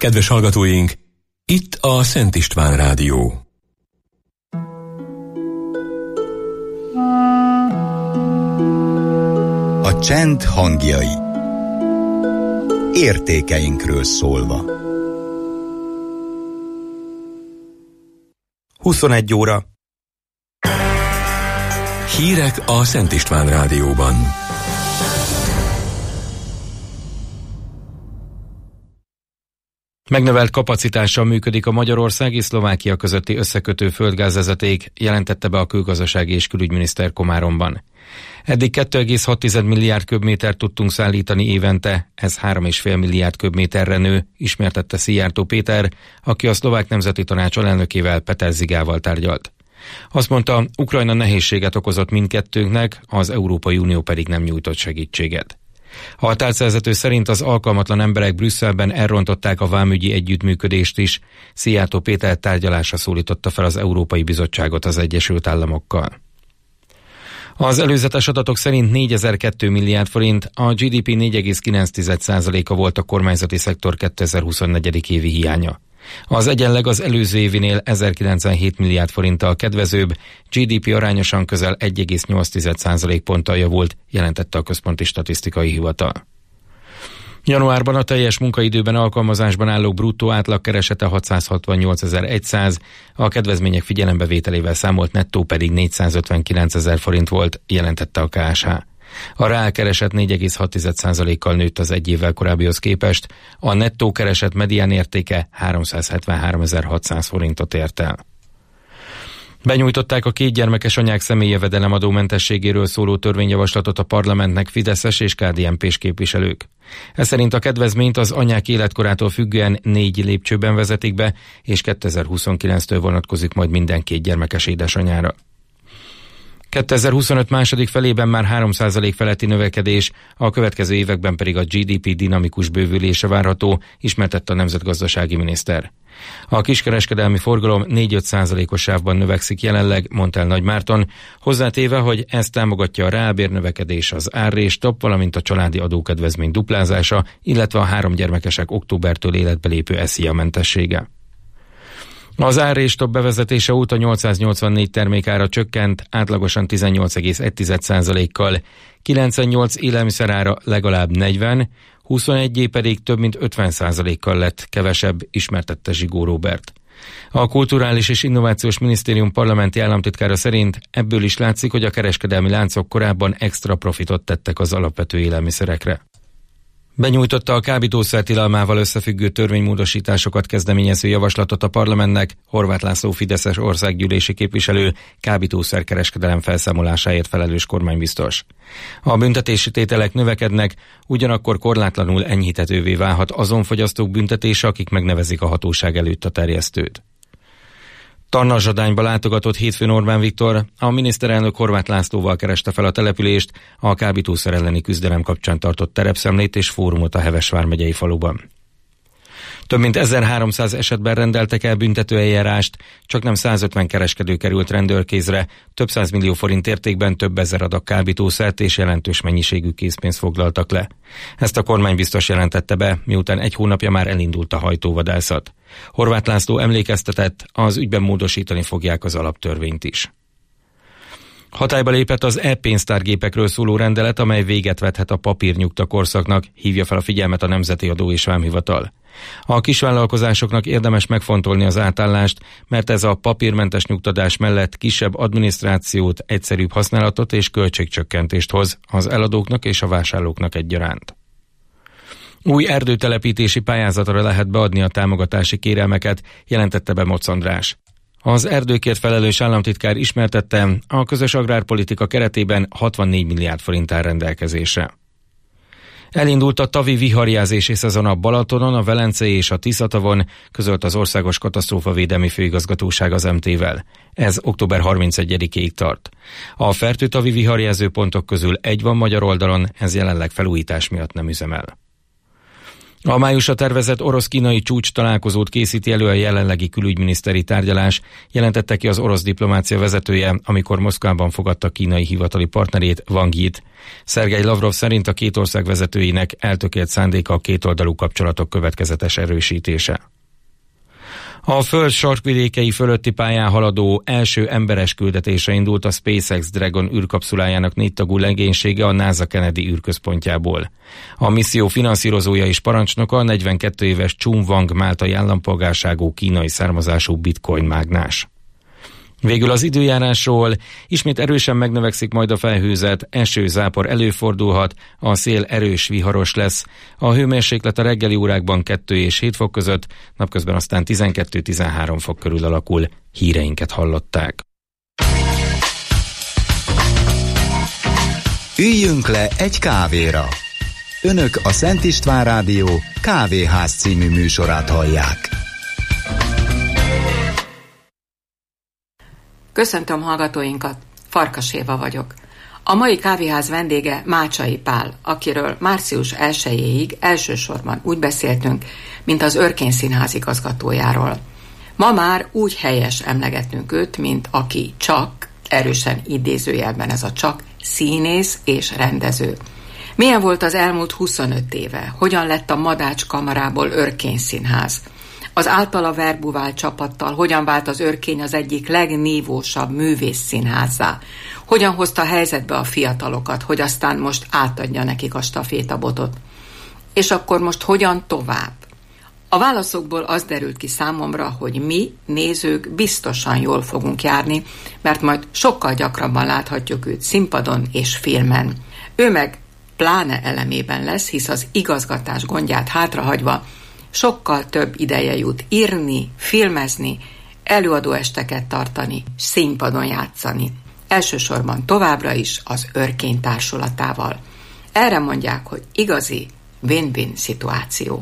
Kedves hallgatóink, itt a Szent István Rádió. A csend hangjai. Értékeinkről szólva. 21 óra. Hírek a Szent István Rádióban. Megnövelt kapacitással működik a Magyarország és Szlovákia közötti összekötő földgázvezeték, jelentette be a külgazdasági és külügyminiszter Komáromban. Eddig 2,6 milliárd köbmétert tudtunk szállítani évente, ez 3,5 milliárd köbméterre nő, ismertette Szijjártó Péter, aki a Szlovák Nemzeti Tanács alelnökével, Peter Zigával tárgyalt. Azt mondta, Ukrajna nehézséget okozott mindkettőnknek, az Európai Unió pedig nem nyújtott segítséget. A tárcavezető szerint az alkalmatlan emberek Brüsszelben elrontották a vámügyi együttműködést is. Szijjártó Péter tárgyalásra szólította fel az Európai Bizottságot az Egyesült Államokkal. Az előzetes adatok szerint 4002 milliárd forint, a GDP 4,9%-a volt a kormányzati szektor 2024. évi hiánya. Az egyenleg az előző évinél 1097 milliárd forinttal kedvezőbb, GDP arányosan közel 1,8% ponttal javult, jelentette a Központi Statisztikai Hivatal. Januárban a teljes munkaidőben alkalmazásban állók bruttó átlagkeresete 668.100, a kedvezmények figyelembevételével számolt nettó pedig 459.000 forint volt, jelentette a KSH. A reálkereset 4,6%-kal nőtt az egy évvel korábbihoz képest, a nettó kereset medián értéke 373.600 forintot ért el. Benyújtották a kétgyermekes anyák személyjövedelemadómentességéről szóló törvényjavaslatot a parlamentnek fideszes és KDNP-s képviselők. Ez szerint a kedvezményt az anyák életkorától függően 4 lépcsőben vezetik be, és 2029-től vonatkozik majd minden kétgyermekes édesanyára. 2025 második felében már 3% feletti növekedés, a következő években pedig a GDP dinamikus bővülése várható, ismertette a nemzetgazdasági miniszter. A kiskereskedelmi forgalom 4-5%-os sávban növekszik jelenleg, mondta el Nagy Márton, hozzátéve, hogy ez támogatja a reálbérnövekedés, az árrés-top, valamint a családi adókedvezmény duplázása, illetve a 3 gyermekesek októbertől életbe lépő SZIA-mentessége. Az árrés-top bevezetése óta 884 termékára csökkent, átlagosan 18,1%-kal, 98 élelmiszerára legalább 40, 21 pedig több mint 50%-kal lett kevesebb, ismertette Zsigó Róbert. A Kulturális és Innovációs Minisztérium parlamenti államtitkára szerint ebből is látszik, hogy a kereskedelmi láncok korábban extra profitot tettek az alapvető élelmiszerekre. Benyújtotta a kábítószer tilalmával összefüggő törvénymódosításokat kezdeményező javaslatot a parlamentnek Horváth László fideszes országgyűlési képviselő, kábítószerkereskedelem felszámolásáért felelős kormánybiztos. A büntetési tételek növekednek, ugyanakkor korlátlanul enyhíthetővé válhat azon fogyasztók büntetése, akik megnevezik a hatóság előtt a terjesztőt. Tarnaszsodányba látogatott hétfőn Orbán Viktor, a miniszterelnök Horváth Lászlóval kereste fel a települést, a kábítószer elleni küzdelem kapcsán tartott terepszemlét és fórumot a Heves vármegyei faluban. Több mint 1300 esetben rendeltek el büntetőeljárást, csak nem 150 kereskedő került rendőrkézre, több 100 millió forint értékben több ezer adag kábítószert és jelentős mennyiségű készpénzt foglaltak le. Ezt a kormány biztos jelentette be, miután 1 hónapja már elindult a hajtóvadászat. Horváth László emlékeztetett, az ügyben módosítani fogják az alaptörvényt is. Hatályba lépett az e-pénztárgépekről szóló rendelet, amely véget vethet a papírnyugta korszaknak, hívja fel a figyelmet a Nemzeti Adó és Vámhivatal. A kisvállalkozásoknak érdemes megfontolni az átállást, mert ez a papírmentes nyugtatás mellett kisebb adminisztrációt, egyszerűbb használatot és költségcsökkentést hoz az eladóknak és a vásárlóknak egyaránt. Új erdőtelepítési pályázatra lehet beadni a támogatási kérelmeket, jelentette be Mocz András. Az erdőkért felelős államtitkár ismertette, a közös agrárpolitika keretében 64 milliárd forint áll rendelkezésre. Elindult a tavi viharjelzési szezon a Balatonon, a Velencei és a Tiszatavon, közölt az Országos Katasztrófavédelmi Főigazgatóság az MT-vel. Ez október 31-ig tart. A fertőtavi viharjelzőpontok közül egy van magyar oldalon, ez jelenleg felújítás miatt nem üzemel. A májusra tervezett orosz-kínai csúcs találkozót készíti elő a jelenlegi külügyminiszteri tárgyalás, jelentette ki az orosz diplomácia vezetője, amikor Moszkvában fogadta kínai hivatali partnerét, Wang Yit. Szergej Lavrov szerint a két ország vezetőinek eltökélt szándéka a kétoldalú kapcsolatok következetes erősítése. A Föld sarkvidékei fölötti pályán haladó első emberes küldetése indult a SpaceX Dragon űrkapszulájának 4 tagú legénysége a NASA Kennedy űrközpontjából. A misszió finanszírozója és parancsnoka a 42 éves Chun Wang máltai állampolgárságú kínai származású bitcoin mágnás. Végül az időjárásról: ismét erősen megnövekszik majd a felhőzet, eső-zápor előfordulhat, a szél erős viharos lesz. A hőmérséklet a reggeli órákban 2 és 7 fok között, napközben aztán 12-13 fok körül alakul. Híreinket hallották. Üljünk le egy kávéra. Önök a Szent István Rádió Kávéház című műsorát hallják. Köszöntöm hallgatóinkat, Farkas Éva vagyok. A mai kávéház vendége Mácsai Pál, akiről március 1-ig elsősorban úgy beszéltünk, mint az Örkény Színház igazgatójáról. Ma már úgy helyes emlegetnünk őt, mint aki csak, erősen idézőjelben ez a csak, színész és rendező. Milyen volt az elmúlt 25 éve? Hogyan lett a Madács Kamarából Örkény Színház? Az általa verbuvált csapattal hogyan vált az Örkény az egyik legnívósabb művészszínházzá? Hogyan hozta helyzetbe a fiatalokat, hogy aztán most átadja nekik a stafétabotot? És akkor most hogyan tovább? A válaszokból az derült ki számomra, hogy mi, nézők biztosan jól fogunk járni, mert majd sokkal gyakrabban láthatjuk őt színpadon és filmen. Ő meg pláne elemében lesz, hisz az igazgatás gondját hátrahagyva sokkal több ideje jut írni, filmezni, előadóesteket tartani, színpadon játszani. Elsősorban továbbra is az Örkény társulatával. Erre mondják, hogy igazi win-win szituáció.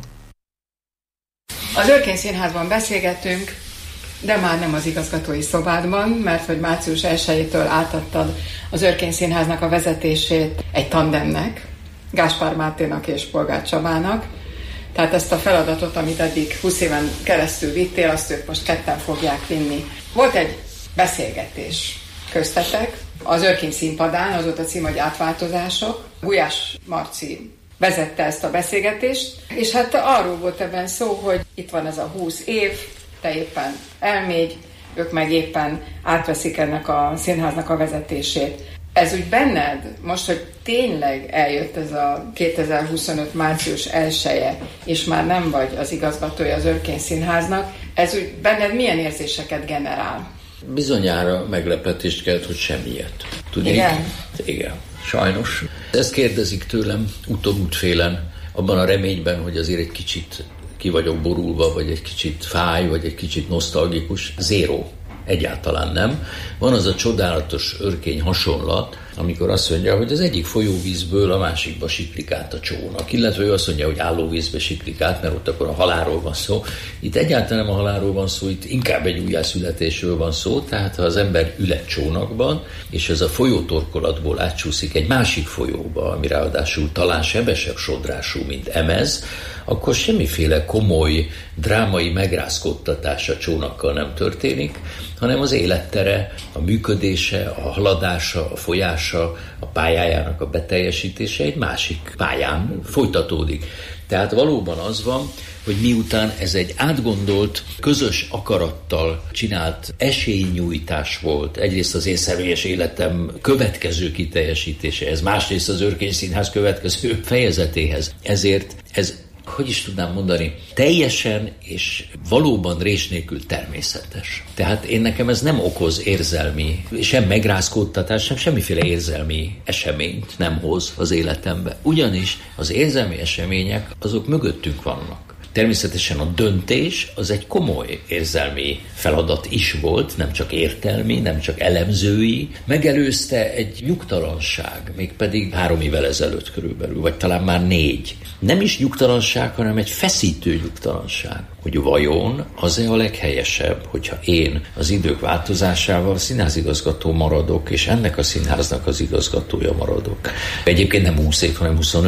Az Örkény Színházban beszélgetünk, de már nem az igazgatói szobádban, mert hogy március 1-től átadtad az Örkény Színháznak a vezetését egy tandemnek, Gáspár Máténak és Polgár Csabának. Tehát ezt a feladatot, amit eddig 20 éven keresztül vittél, azt ők most ketten fogják vinni. Volt egy beszélgetés köztetek az Örkény színpadán, az volt a cím, hogy Átváltozások. Gulyás Marci vezette ezt a beszélgetést, és hát arról volt ebben szó, hogy itt van ez a 20 év, te éppen elmégy, ők meg éppen átveszik ennek a színháznak a vezetését. Ez úgy benned, most, hogy tényleg eljött ez a 2025. március 1-e, és már nem vagy az igazgatója az Örkény Színháznak, ez úgy benned milyen érzéseket generál? Bizonyára meglepetést kelt, hogy semmiért. Tudni? Igen? Igen, sajnos. Ezt kérdezik tőlem úton-útfélen, abban a reményben, hogy azért egy kicsit ki vagyok borulva, vagy egy kicsit fáj, vagy egy kicsit nosztalgikus. Zéró. Egyáltalán nem. Van az a csodálatos örkény hasonlat, amikor azt mondja, hogy az egyik folyóvízből a másikba siklik át a csónak. Illetve ő azt mondja, hogy állóvízbe siklik át, mert ott akkor a halálról van szó. Itt egyáltalán nem a halálról van szó, itt inkább egy újjászületésről van szó, tehát ha az ember ül egy csónakban, és ez a folyótorkolatból átcsúszik egy másik folyóba, ami ráadásul talán sebesebb sodrású, mint emez, akkor semmiféle komoly, drámai megrázkódtatás a csónakkal nem történik, hanem az élettere, a működése, a haladása, a folyása, a pályájának a beteljesítése egy másik pályán folytatódik. Tehát valóban az van, hogy miután ez egy átgondolt, közös akarattal csinált esélynyújtás volt, egyrészt az én személyes életem következő kiteljesítéséhez, másrészt az Örkény Színház következő fejezetéhez. Ezért ez, hogy is tudnám mondani, teljesen és valóban rés nélkül természetes. Tehát nekem ez nem okoz érzelmi, sem megrázkódtatás, sem semmiféle érzelmi eseményt nem hoz az életembe. Ugyanis az érzelmi események azok mögöttünk vannak. Természetesen a döntés az egy komoly érzelmi feladat is volt, nem csak értelmi, nem csak elemzői. Megelőzte egy nyugtalanság, mégpedig 3 évvel ezelőtt körülbelül, vagy talán már 4. Nem is nyugtalanság, hanem egy feszítő nyugtalanság. Hogy vajon az-e a leghelyesebb, hogyha én az idők változásával színházigazgató maradok, és ennek a színháznak az igazgatója maradok. Egyébként nem 20 év, hanem 25.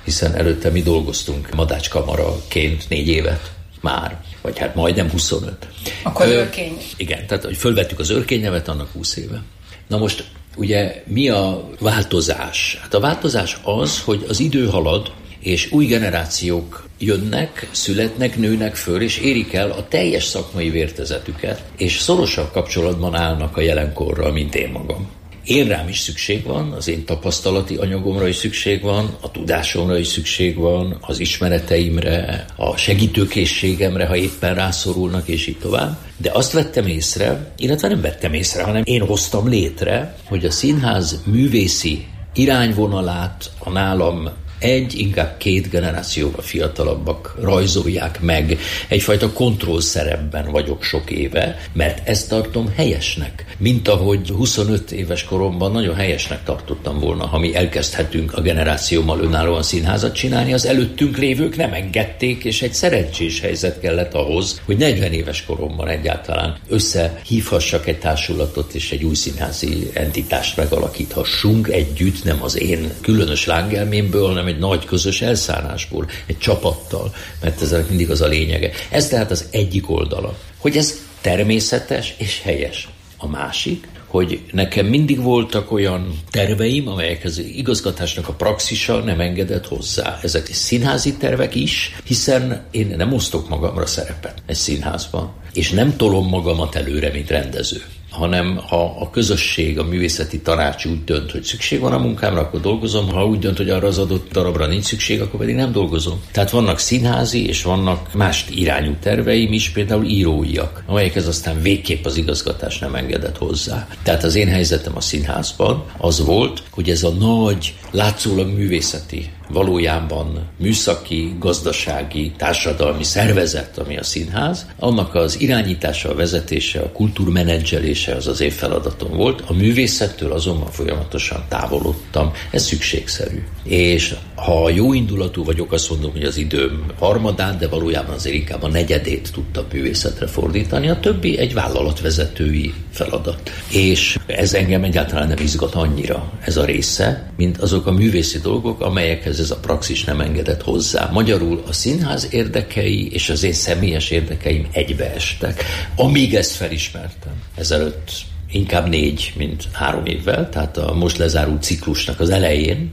hiszen előtte mi dolgoztunk Madácskamaraként 4 évet már, vagy hát majdnem 25. Akkor Örkény. Igen, tehát hogy fölvettük az Örkény nevet, annak 20 éve. Na most ugye mi a változás? Hát a változás az, hogy az idő halad, és új generációk jönnek, születnek, nőnek föl, és érik el a teljes szakmai vértezetüket, és szorosabb kapcsolatban állnak a jelenkorral, mint én magam. Én rám is szükség van, az én tapasztalati anyagomra is szükség van, a tudásomra is szükség van, az ismereteimre, a segítőkészségemre, ha éppen rászorulnak, és így tovább. De azt vettem észre, illetve nem vettem észre, hanem én hoztam létre, hogy a színház művészi irányvonalát a nálam inkább 2 generációval fiatalabbak rajzolják meg. Egyfajta kontrollszerepben vagyok sok éve, mert ezt tartom helyesnek. Mint ahogy 25 éves koromban nagyon helyesnek tartottam volna, ha mi elkezdhetünk a generációmmal önállóan színházat csinálni, az előttünk lévők nem engedték, és egy szerencsés helyzet kellett ahhoz, hogy 40 éves koromban egyáltalán összehívhassak egy társulatot, és egy új színházi entitást megalakíthassunk együtt, nem az én különös lángelmémből, hanem egy nagy közös elszánásból, egy csapattal, mert ezek mindig az a lényege. Ez tehát az egyik oldala, hogy ez természetes és helyes. A másik, hogy nekem mindig voltak olyan terveim, amelyekhez igazgatásnak a praxisa nem engedett hozzá. Ezek színházi tervek is, hiszen én nem osztok magamra szerepet egy színházban, és nem tolom magamat előre, mint rendező, hanem ha a közösség, a művészeti tanács úgy dönt, hogy szükség van a munkámra, akkor dolgozom, ha úgy dönt, hogy arra az adott darabra nincs szükség, akkor pedig nem dolgozom. Tehát vannak színházi és vannak más irányú terveim is, például íróiak, amelyekhez aztán végképp az igazgatás nem engedett hozzá. Tehát az én helyzetem a színházban az volt, hogy ez a nagy, látszólag művészeti, valójában műszaki, gazdasági, társadalmi szervezet, ami a színház, annak az irányítása, a vezetése, a kultúrmenedzselése az az én feladatom volt. A művészettől azonban folyamatosan távolodtam. Ez szükségszerű. És ha jó indulatú vagyok, azt mondom, hogy az időm harmadát, de valójában azért inkább a negyedét tudtam művészetre fordítani. A többi egy vállalatvezetői feladat. És ez engem egyáltalán nem izgat annyira, ez a része, mint azok a művészi dolgok, amelyekhez ez a praxis nem engedett hozzá. Magyarul a színház érdekei és az én személyes érdekeim egybeestek. Amíg ezt felismertem, ezelőtt inkább 4, mint 3 évvel, tehát a most lezárult ciklusnak az elején,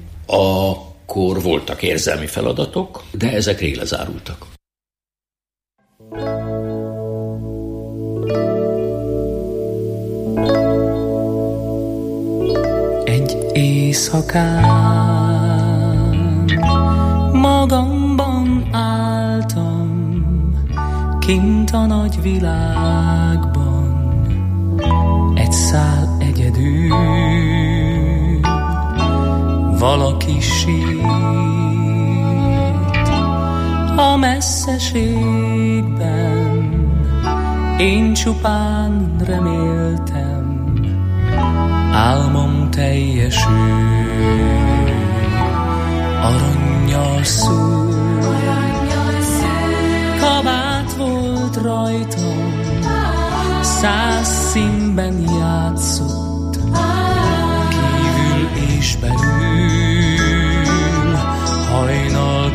akkor voltak érzelmi feladatok, de ezek rég lezárultak. Egy éjszakán magamban álltam, kint a nagy világban, egy szál egyedül, valaki sírt a messzeségben, én csupán reméltem, álmom teljesül. Arannyal szúr, kabát volt rajtam, 100 színben játszott, kívül és belül, hajnal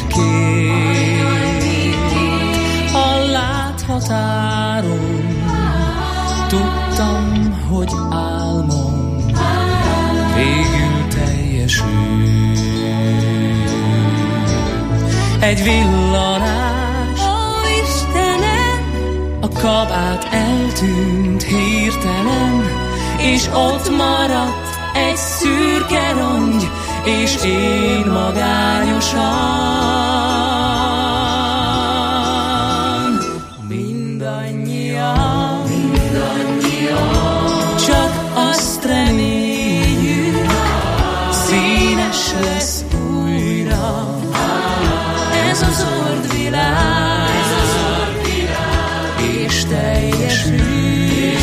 pirkét a láthatáron, tudtam, hogy álmom végül teljesül. Egy villanás, ó Istenem, a kabát eltűnt hirtelen, és ott maradt egy szürke rongy, és én magányosan. Mindannyian csak azt reméljük, színes lesz újra ez az ordvilág, és teljesül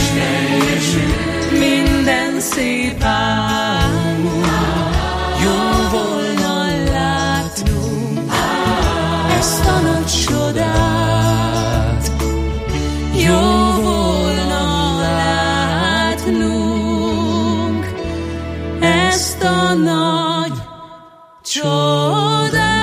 minden szép álmunk. Jó volna látnunk ezt a nagy csodát, jó volna látnunk ezt a nagy csodát.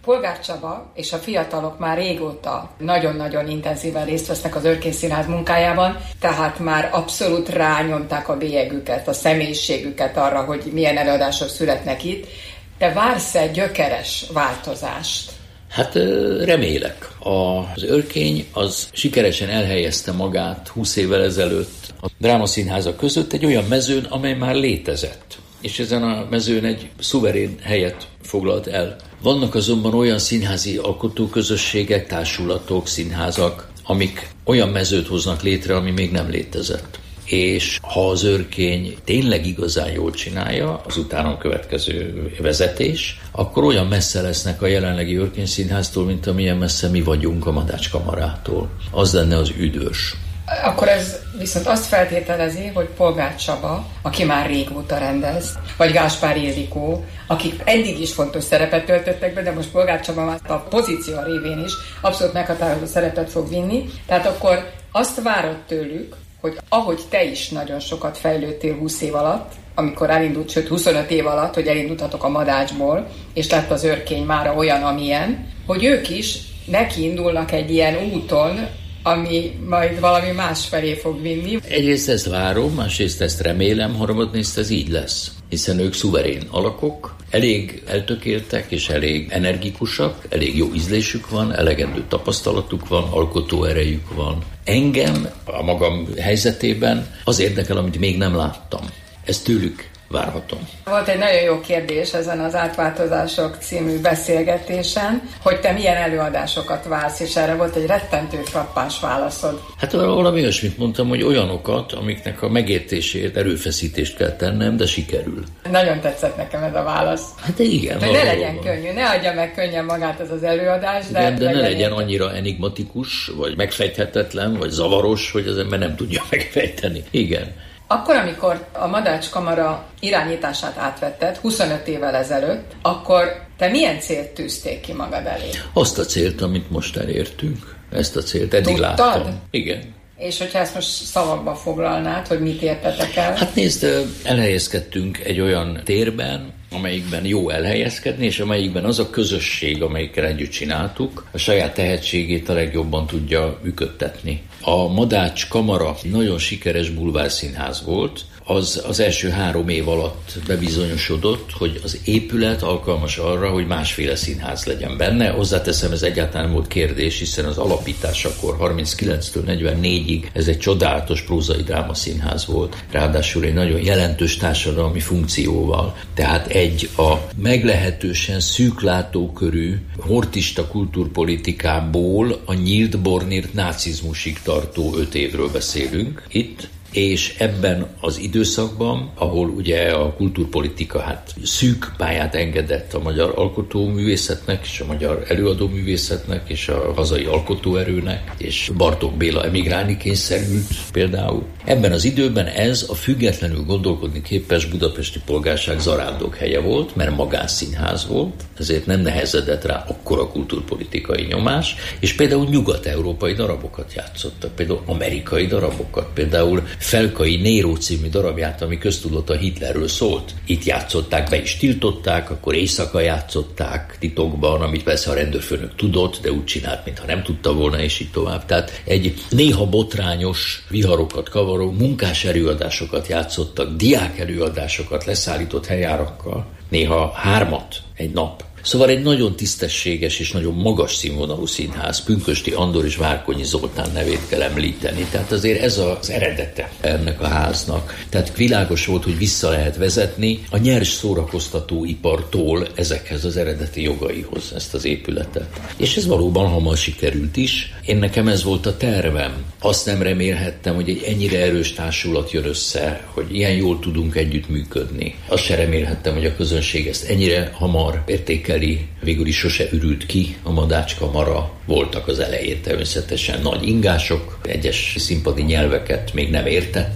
Polgár Csaba és a fiatalok már régóta nagyon-nagyon intenzíven részt vesznek az Örkény Színház munkájában, tehát már abszolút rányomták a bélyegüket, a személyiségüket arra, hogy milyen előadások születnek itt. Te vársz egy gyökeres változást? Hát remélek. Az Örkény az sikeresen elhelyezte magát 20 évvel ezelőtt a drámaszínházak között egy olyan mezőn, amely már létezett. És ezen a mezőn egy szuverén helyet foglalt el. Vannak azonban olyan színházi alkotóközösségek, társulatok, színházak, amik olyan mezőt hoznak létre, ami még nem létezett. És ha az Örkény tényleg igazán jól csinálja, az utána következő vezetés, akkor olyan messze lesznek a jelenlegi Örkény Színháztól, mint amilyen messze mi vagyunk a Madács Kamarától. Az lenne az üdvös. Akkor ez viszont azt feltételezi, hogy Polgár Csaba, aki már régóta rendez, vagy Gáspár Ildikó, akik eddig is fontos szerepet töltöttek be, de most Polgár Csaba már a pozíció révén is abszolút meghatározó szerepet fog vinni. Tehát akkor azt várod tőlük, hogy ahogy te is nagyon sokat fejlődtél 20 év alatt, amikor elindult, sőt 25 év alatt, hogy elindultatok a Madácsból, és lett az Örkény mára olyan, amilyen, hogy ők is nekiindulnak egy ilyen úton, ami majd valami más felé fog vinni. Egyrészt ezt várom, másrészt ezt remélem, harmadrészt ez így lesz. Hiszen ők szuverén alakok, elég eltökéltek és elég energikusak, elég jó ízlésük van, elegendő tapasztalatuk van, alkotóerejük van. Engem a magam helyzetében az érdekel, amit még nem láttam. Ezt tőlük várhatom. Volt egy nagyon jó kérdés ezen az Átváltozások című beszélgetésen, hogy te milyen előadásokat vársz, és erre volt egy rettentő frappáns válaszod. Hát valami olyasmit mondtam, hogy olyanokat, amiknek a megértéséért erőfeszítést kell tennem, de sikerül. Nagyon tetszett nekem ez a válasz. Hát igen. De ne legyen könnyű, ne adja meg könnyen magát ez az előadás. De ne legyen annyira enigmatikus, vagy megfejthetetlen, vagy zavaros, hogy az ember nem tudja megfejteni. Igen. Akkor, amikor a Madács Kamara irányítását átvetted 25 évvel ezelőtt, akkor te milyen célt tűzték ki magad elé? Azt a célt, amit most elértünk. Ezt a célt eddig láttam. Igen. És hogyha ezt most szavakba foglalnád, hogy mit értetek el? Hát nézd, elhelyezkedtünk egy olyan térben, amelyikben jó elhelyezkedni, és amelyikben az a közösség, amelyikkel együtt csináltuk, a saját tehetségét a legjobban tudja működtetni. A Madács Kamara nagyon sikeres bulvárszínház volt, az első 3 év alatt bebizonyosodott, hogy az épület alkalmas arra, hogy másféle színház legyen benne. Hozzáteszem, ez egyáltalán volt kérdés, hiszen az alapításakor 39-től 44-ig ez egy csodálatos prózai drámaszínház volt, ráadásul egy nagyon jelentős társadalmi funkcióval. Tehát egy a meglehetősen szűklátókörű hortista kultúrpolitikából a nyílt bornírt nácizmusig tartó 5 évről beszélünk itt. És ebben az időszakban, ahol ugye a kultúrpolitika szűk pályát engedett a magyar alkotóművészetnek, és a magyar előadóművészetnek, és a hazai alkotóerőnek, és Bartók Béla emigrálni kényszerült például. Ebben az időben ez a függetlenül gondolkodni képes budapesti polgárság zarándokhelye volt, mert magánszínház volt, ezért nem nehezedett rá akkora kultúrpolitikai nyomás, és például nyugat-európai darabokat játszottak, például amerikai darabokat, például Felkai Néró című darabját, ami köztudott a Hitlerről szólt. Itt játszották, be is tiltották, akkor éjszaka játszották titokban, amit persze a rendőrfőnök tudott, de úgy csinált, mintha nem tudta volna, és így tovább. Tehát egy néha botrányos, viharokat kavaró munkás előadásokat játszottak, diák előadásosokat leszállított helyárakkal, néha 3 egy nap. Szóval egy nagyon tisztességes és nagyon magas színvonalú színház, Pünkösdi Andor és Várkonyi Zoltán nevét kell említeni. Tehát azért ez az eredete ennek a háznak. Tehát világos volt, hogy vissza lehet vezetni a nyers szórakoztatóipartól ezekhez az eredeti jogaihoz ezt az épületet. És ez valóban hamar sikerült is. Én nekem ez volt a tervem. Azt nem remélhettem, hogy egy ennyire erős társulat jön össze, hogy ilyen jól tudunk együttműködni. Azt sem remélhettem, hogy a közönség ezt ennyire hamar értékeli. Végül is sose ürült ki a Madács Kamara. Voltak az elején természetesen nagy ingások, egyes színpadi nyelveket még nem értettek,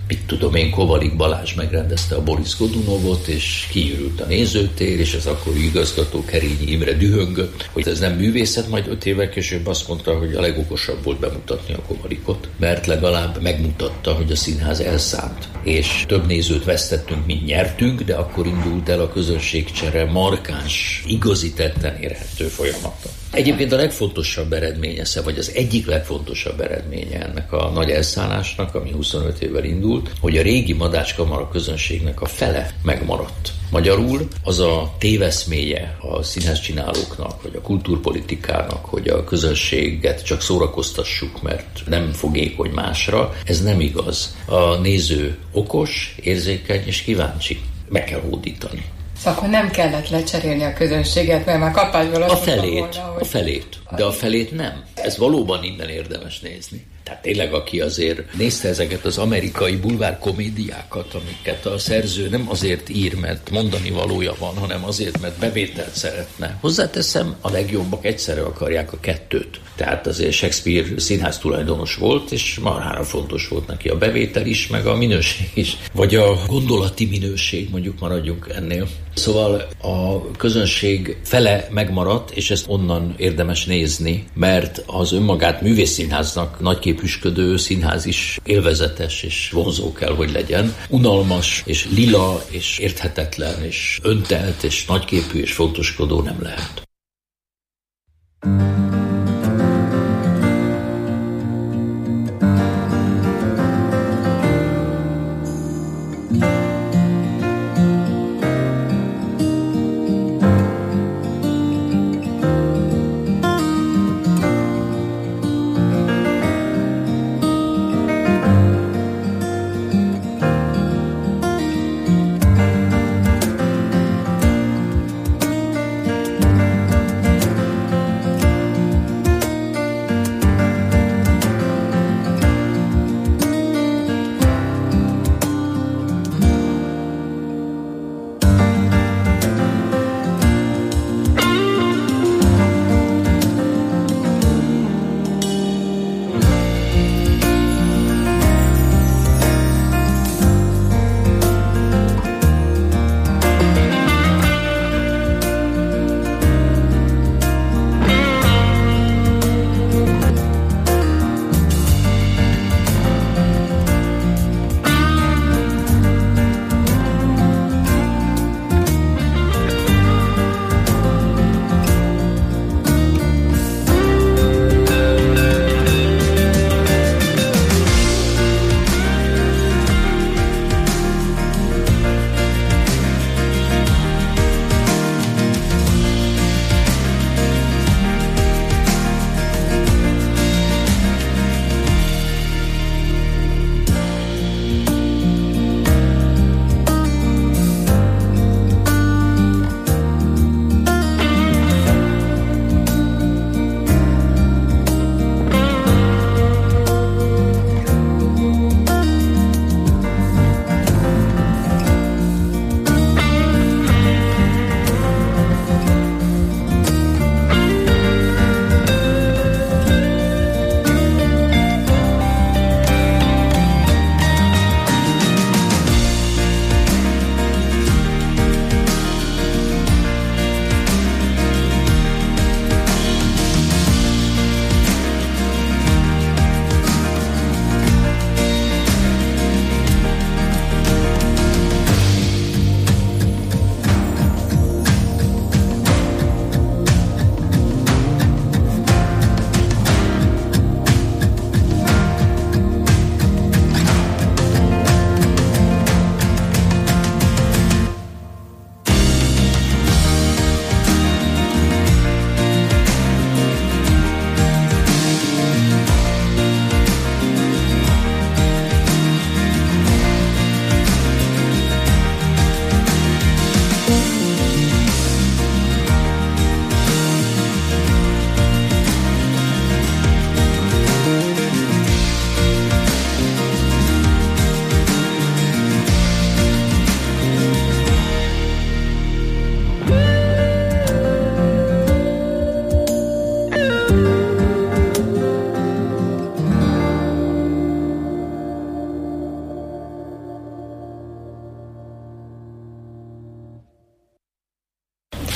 mit tudom én, Kovalik Balázs megrendezte a Boris Godunovot, és kiürült a nézőtér, és az akkori igazgató Kerényi Imre dühöngött, hogy ez nem művészet, majd 5 évvel később azt mondta, hogy a legokosabb volt bemutatni a Kovalikot, mert legalább megmutatta, hogy a színház elszánt, és több nézőt vesztettünk, mint nyertünk, de akkor indult el a közönségcsere markáns, igazi tetten érhető folyamata. Egyébként a legfontosabb eredménye, vagy az egyik legfontosabb eredménye ennek a nagy elszállásnak, ami 25 évvel indult, hogy a régi Madách Kamara közönségnek a fele megmaradt. Magyarul az a téveszméje a színházcsinálóknak, vagy a kultúrpolitikának, hogy a közönséget csak szórakoztassuk, mert nem fogékony másra, ez nem igaz. A néző okos, érzékeny és kíváncsi. Meg kell hódítani. Szóval akkor nem kellett lecserélni a közönséget, mert már kapásból azt a felét. De a felét nem. Ez valóban innen érdemes nézni. Tehát tényleg, aki azért nézte ezeket az amerikai bulvárkomédiákat, amiket a szerző nem azért ír, mert mondani valója van, hanem azért, mert bevételt szeretne. Hozzáteszem, a legjobbak egyszerre akarják a kettőt. Tehát azért Shakespeare színház tulajdonos volt, és marhára fontos volt neki a bevétel is, meg a minőség is. Vagy a gondolati minőség, mondjuk maradjunk ennél. Szóval a közönség fele megmaradt, és ezt onnan érdemes nézni, mert az önmagát művészszínháznak nagyképüsködő színház is élvezetes és vonzó kell, hogy legyen. Unalmas és lila és érthetetlen és öntelt és nagyképű és fontoskodó nem lehet.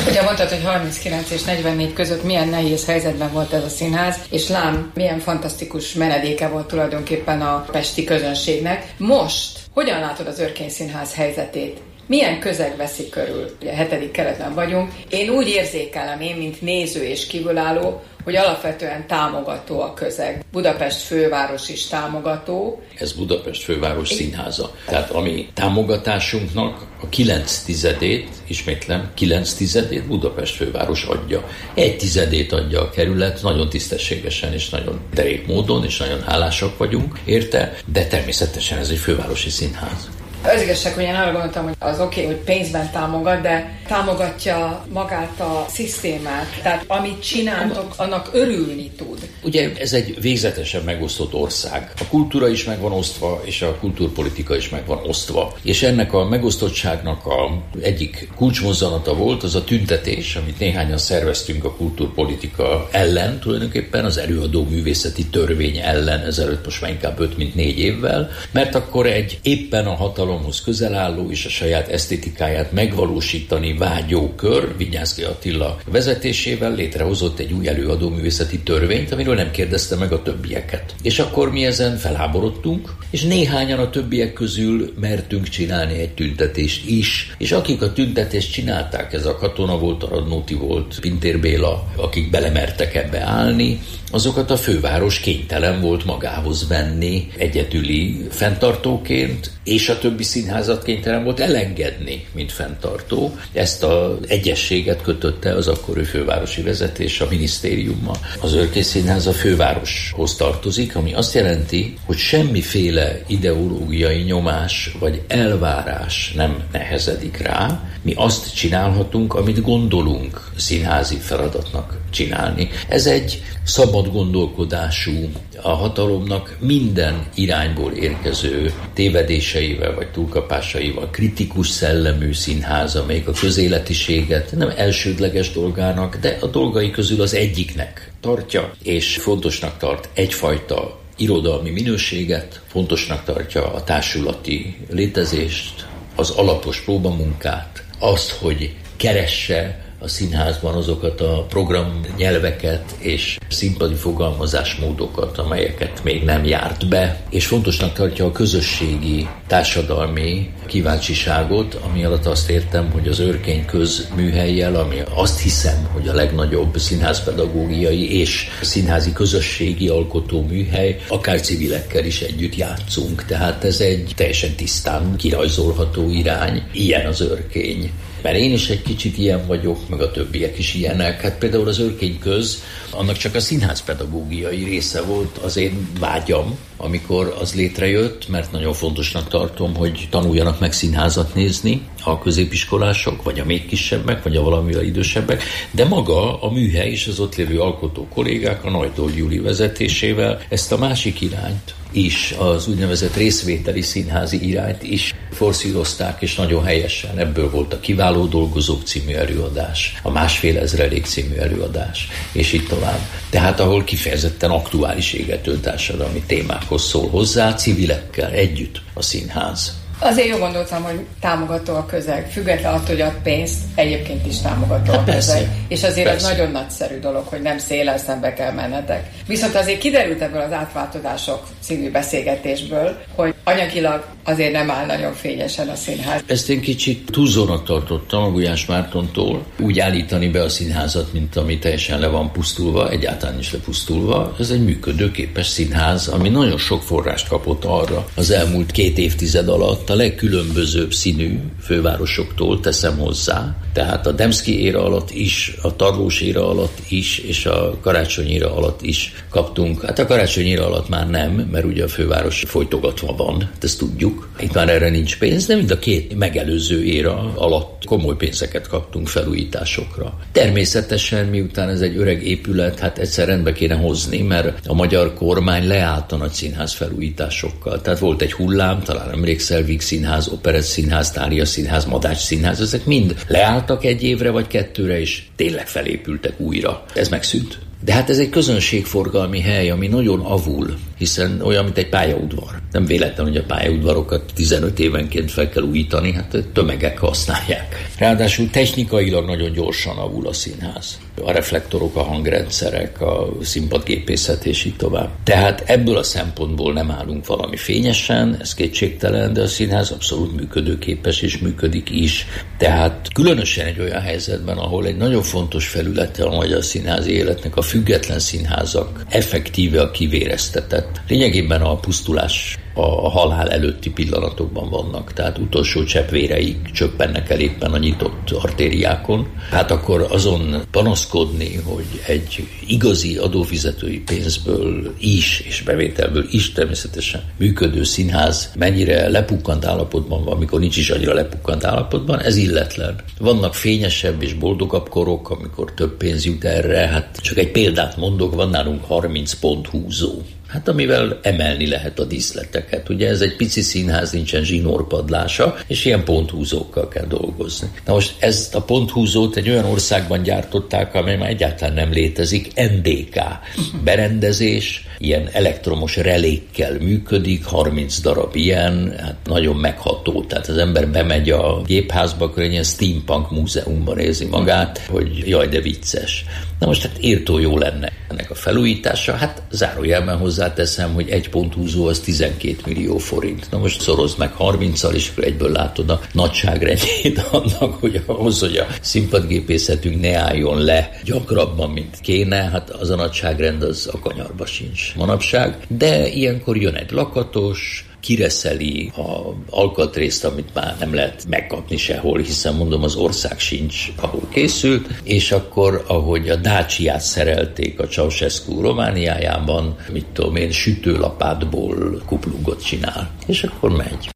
Ugye mondtad, hogy 39 és 44 között milyen nehéz helyzetben volt ez a színház, és lám, milyen fantasztikus menedéke volt tulajdonképpen a pesti közönségnek. Most hogyan látod az Örkény Színház helyzetét? Milyen közeg veszi körül? Ugye a 7. keretben vagyunk. Én úgy érzékelem, mint néző és kívülálló, hogy alapvetően támogató a közeg. Budapest főváros is támogató. Ez Budapest főváros színháza. Tehát a mi támogatásunknak a 9/10, ismétlem, 9/10 Budapest főváros adja. 1/10 adja a kerület, nagyon tisztességesen és nagyon derék módon, és nagyon hálásak vagyunk érte, de természetesen ez egy fővárosi színház. Az igazság, hogy én arra gondoltam, hogy az oké, hogy pénzben támogat, de támogatja magát a szisztémát. Tehát amit csináltok, annak örülni tud. Ugye ez egy végzetesen megosztott ország. A kultúra is meg van osztva, és a kultúrpolitika is meg van osztva. És ennek a megosztottságnak a egyik kulcsmozzanata volt az a tüntetés, amit néhányan szerveztünk a kultúrpolitika ellen, tulajdonképpen az előadó művészeti törvény ellen, ezelőtt most már inkább 5 mint 4 évvel, mert akkor egy éppen a hatalomhoz közel álló és a saját esztétikáját megvalósítani vágyó kör, Vinyánszky Attila vezetésével létrehozott egy új előadóművészeti törvényt, amiről nem kérdezte meg a többieket. És akkor mi ezen felháborodtunk, és néhányan a többiek közül mertünk csinálni egy tüntetést is, és akik a tüntetést csinálták, ez a Katona volt, a Radnóti volt, Pintér Béla, akik belemertek ebbe állni, azokat a főváros kénytelen volt magához venni egyedüli fenntartóként, és a többi színházat kénytelen volt elengedni, mint fenntartó. Ezt az egyességet kötötte az akkori fővárosi vezetés a minisztériummal. Az Örkény Színház a fővároshoz tartozik, ami azt jelenti, hogy semmiféle ideológiai nyomás vagy elvárás nem nehezedik rá. Mi azt csinálhatunk, amit gondolunk színházi feladatnak csinálni. Ez egy szabad gondolkodású, a hatalomnak minden irányból érkező tévedéseivel vagy túlkapásaival kritikus szellemű színház, amelyik a közéletiséget nem elsődleges dolgának, de a dolgai közül az egyiknek tartja, és fontosnak tart egyfajta irodalmi minőséget, fontosnak tartja a társulati létezést, az alapos próbamunkát, azt, hogy keresse a színházban azokat a programnyelveket és színpadi fogalmazásmódokat, amelyeket még nem járt be, és fontosnak tartja a közösségi, társadalmi kíváncsiságot, ami alatt azt értem, hogy az Örkény közműhellyel, ami azt hiszem, hogy a legnagyobb színházpedagógiai és színházi közösségi alkotó műhely, akár civilekkel is együtt játszunk. Tehát ez egy teljesen tisztán kirajzolható irány. Ilyen az Örkény. Mert én is egy kicsit ilyen vagyok, meg a többiek is ilyenek. Hát például az Örkény köz, annak csak a színházpedagógiai része volt az én vágyam, amikor az létrejött, mert nagyon fontosnak tartom, hogy tanuljanak meg színházat nézni a középiskolások, vagy a még kisebbek, vagy a valamivel idősebbek, de maga a műhely és az ott lévő alkotó kollégák a Najdol Gyuri vezetésével ezt a másik irányt is, az úgynevezett részvételi színházi irányt is forszírozták, és nagyon helyesen. Ebből volt a Kiváló dolgozók című előadás, a 1,5 ezrelék című előadás, és így tovább. Tehát ahol kifejezetten aktuális égető társadalmi témákhoz szól hozzá, civilekkel együtt a színház. Azért jó gondoltam, hogy támogató a közeg, független attól, hogy ad pénzt, egyébként is támogató a közeg. És azért ez nagyon nagyszerű dolog, hogy nem széllel szembe kell mennetek. Viszont azért kiderült ebből az Átváltozások című beszélgetésből, hogy anyagilag azért nem áll nagyon fényesen a színház. Ezt én kicsit túlzónak tartottam a Gulyás Mártontól, úgy állítani be a színházat, mint ami teljesen le van pusztulva, egyáltalán is lepusztulva. Ez egy működőképes színház, ami nagyon sok forrást kapott arra az elmúlt 2 évtized alatt, a legkülönbözőbb színű fővárosoktól teszem hozzá. Tehát a Demszky éra alatt is, a Tarlós éra alatt is, és a Karácsony éra alatt is kaptunk. Hát a Karácsony éra alatt már nem, mert ugye a főváros folytogatva van, ezt tudjuk. Itt már erre nincs pénz, de mind a 2 megelőző éra alatt komoly pénzeket kaptunk felújításokra. Természetesen, miután ez egy öreg épület, hát egyszer rendbe kéne hozni, mert a magyar kormány leállt a nagyszínház felújításokkal. Tehát volt egy hullám, talán emlékszel, Víg Színház, Operett Színház, Tália Színház, Madács Színház, ezek mind leálltak 1 évre vagy 2-re, és tényleg felépültek újra. Ez megszűnt. De hát ez egy közönségforgalmi hely, ami nagyon avul, hiszen olyan, mint egy pályaudvar. Nem véletlen, hogy a pályaudvarokat 15 évenként fel kell újítani, hát tömegek használják. Ráadásul technikailag nagyon gyorsan avul a színház. A reflektorok, a hangrendszerek, a színpadgépészet és így tovább. Tehát ebből a szempontból nem állunk valami fényesen, ez kétségtelen, de a színház abszolút működőképes és működik is. Tehát különösen egy olyan helyzetben, ahol egy nagyon fontos felülete a magyar színházi életnek a független színházak effektíve a kivéreztetett. Lényegében a pusztulás, a halál előtti pillanatokban vannak, tehát utolsó csepp véreig csöppennek el éppen a nyitott artériákon. Hát akkor azon panaszkodni, hogy egy igazi adófizetői pénzből is, és bevételből is természetesen működő színház mennyire lepukkant állapotban van, amikor nincs is annyira lepukkant állapotban, ez illetlen. Vannak fényesebb és boldogabb korok, amikor több pénz jut erre, hát csak egy példát mondok, van nálunk 30 ponthúzó. Hát amivel emelni lehet a díszleteket. Ugye ez egy pici színház, nincsen zsinórpadlása, és ilyen ponthúzókkal kell dolgozni. Na most ezt a ponthúzót egy olyan országban gyártották, amely már egyáltalán nem létezik, NDK. Berendezés, ilyen elektromos relékkel működik, 30 darab ilyen, hát nagyon megható. Tehát az ember bemegy a gépházba, akkor egy ilyen steampunk múzeumban érzi magát, hogy jaj, de vicces. Na most hát írtó jó lenne ennek a felújítása, hát zárójelben hozzáteszem, hogy egy ponthúzó az 12 millió forint. Na most szorozd meg 30-al, és akkor egyből látod a nagyságrendjét annak, hogy ahhoz, hogy a színpadgépészetünk ne álljon le gyakrabban, mint kéne, hát az a nagyságrend az a kanyarba sincs manapság. De ilyenkor jön egy lakatos, kireszeli a alkatrészt, amit már nem lehet megkapni sehol, hiszen mondom, az ország sincs, ahol készült, és akkor, ahogy a Daciát szerelték a Ceausescu Romániájában, mit tudom én, sütőlapátból kuplungot csinál, és akkor megy.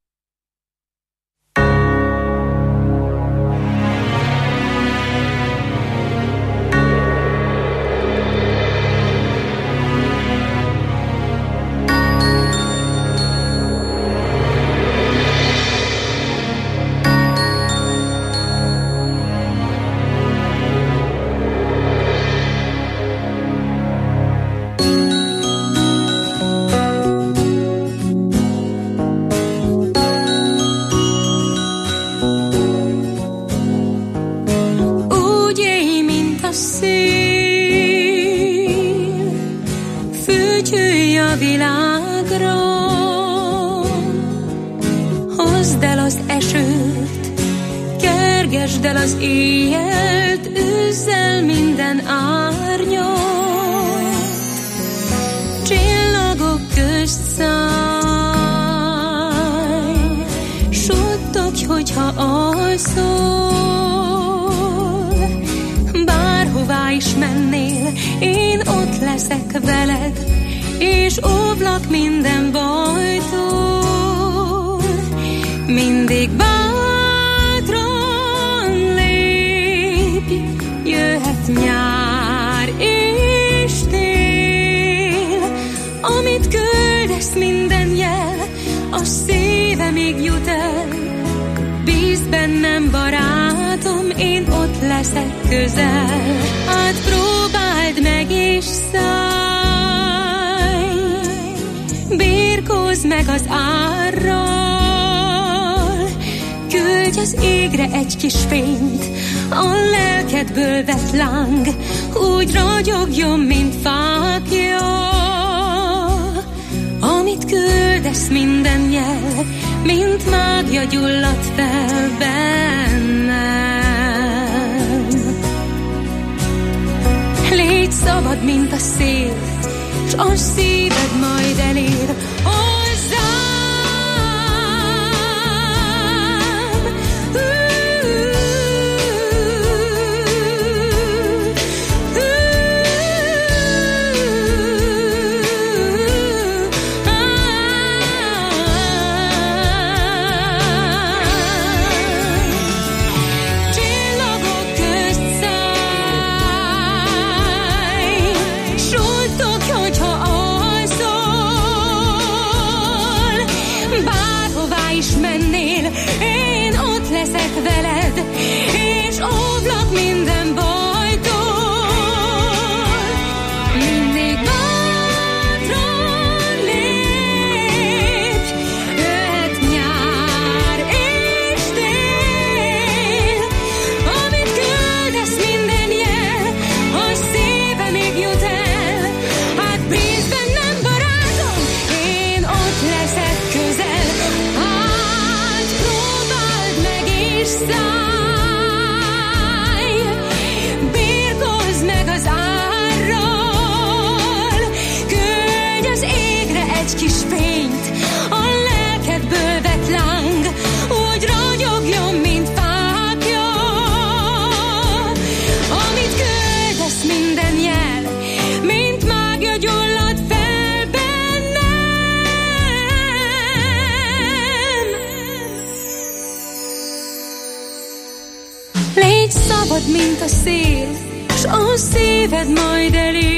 Bárhová is mennél, én ott leszek veled, és óvlak minden bajtól. Mindig bátran lépj, jöhet nyár és tél. Amit küldesz, minden jel a szívemig jut el. Bízz bennem, barátom, én ott leszek közel. Hát próbáld meg és szállj, birkózz meg az árral. Küldj az égre egy kis fényt, a lelkedből vett láng úgy ragyogjon, mint fákja. Amit küldesz, minden jel, mint mágia gyulladt fel bennem. Légy szabad, mint a szél, s a szíved majd elér hozzám. Veled, és óvlak minden bajtól. szállj, birkózz meg az árral, küldj az égre egy kis fényt, a lelkedből vett láng, úgy ragyogjon, mint fákja. Amit küldesz, minden jel, mint mágia gyullad fel bennem. Légy szabad, mint a szél, s a szíved majd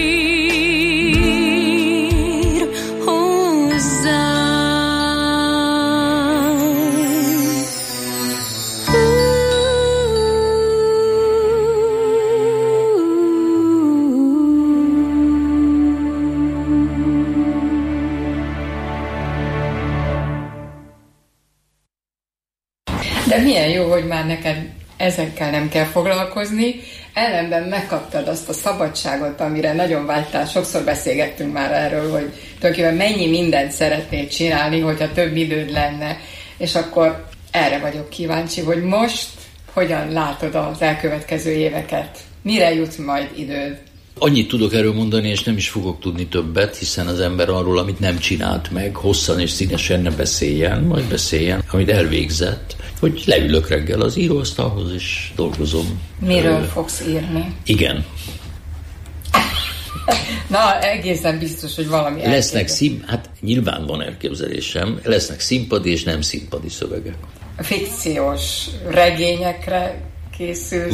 elér hozzám. De milyen jó, hogy már neked ezekkel nem kell foglalkozni, ellenben megkaptad azt a szabadságot, amire nagyon vágytál. Sokszor beszélgettünk már erről, hogy tulajdonképpen mennyi mindent szeretnéd csinálni, hogyha több időd lenne, és akkor erre vagyok kíváncsi, hogy most hogyan látod az elkövetkező éveket, mire jut majd időd? Annyit tudok erről mondani, és nem is fogok tudni többet, hiszen az ember arról, amit nem csinált meg, hosszan és színesen ne beszéljen, majd beszéljen, amit elvégzett, hogy leülök reggel az íróasztalhoz, és dolgozom. Miről fogsz írni? Igen. Na, egészen biztos, hogy valami lesznek hát nyilván van elképzelésem, lesznek színpadi és nem színpadi szövegek. Fikciós regényekre készülsz,